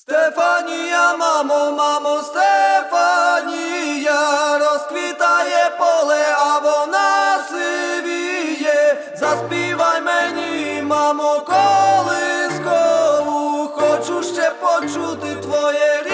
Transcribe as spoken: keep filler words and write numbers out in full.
Стефанія, мамо, мамо, Стефанія, розквітає поле, а вона сивіє. Заспівай мені, мамо, колискову, хочу ще почути твоє